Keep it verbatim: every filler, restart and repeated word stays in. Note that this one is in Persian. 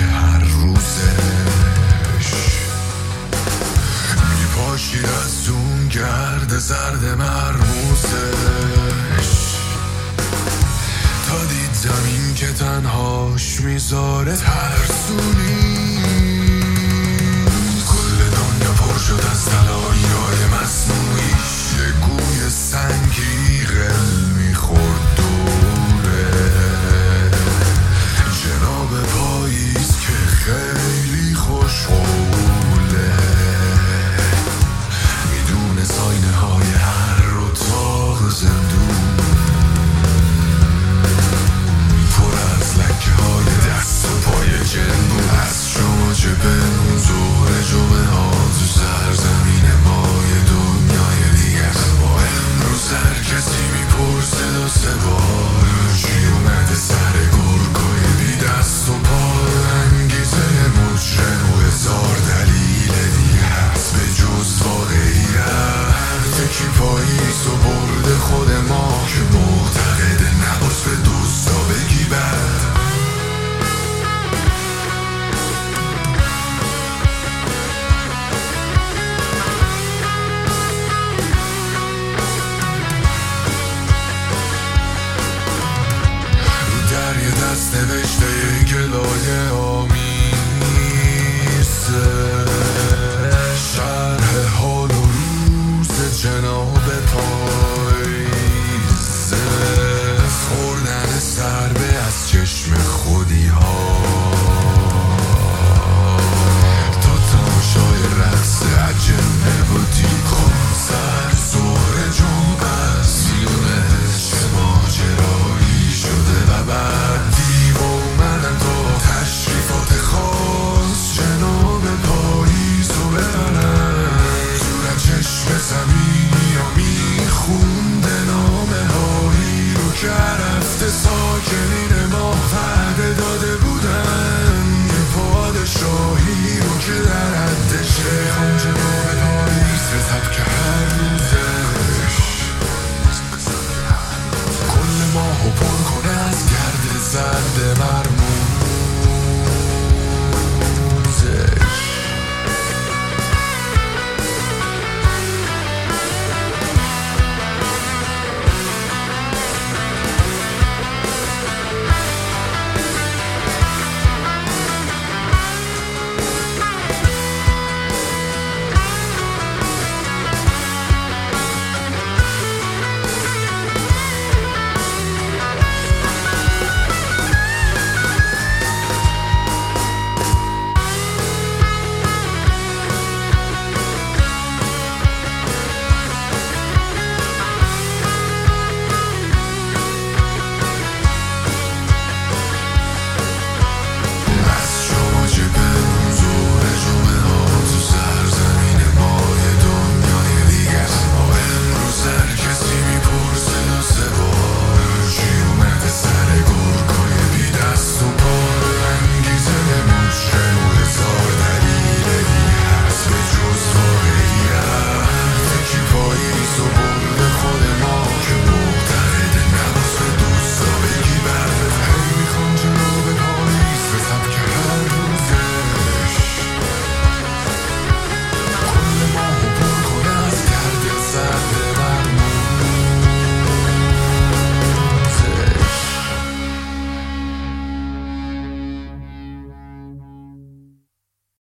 هر روزش میپاشی از اون گرد زرد مرموزش تا دید زمین که تنهاش میذاره ترسونی. کل دنیا پر شد از طلایی‌های مصنوعیش، یه گوی سنگی قل میخورد دوره جناب پاییز که خیلی خوشحوله، میدونه ساینه های هر اتاق زندون پر از لکه های دست و پای جنبون. از شما چه بنون ظهر جمعه ها تو سرزمین مای دنیای دیگر ما امروز هر کسی میپرسه دو سه بار چی اومده سر گرگای بی دست و پا. انگیزه مجرم و هزار دلیل دیگه هست به جز واقعیت. یکی پاییز و برده خود ما که معتقده نباس به دوستا بگی بد. رو در یه دست نوشته یه گلایه آمیزه، شرح حال و روز جناب پاییزه، خوردن ضربه از چشم خودی ها تا تماشای رقص عجب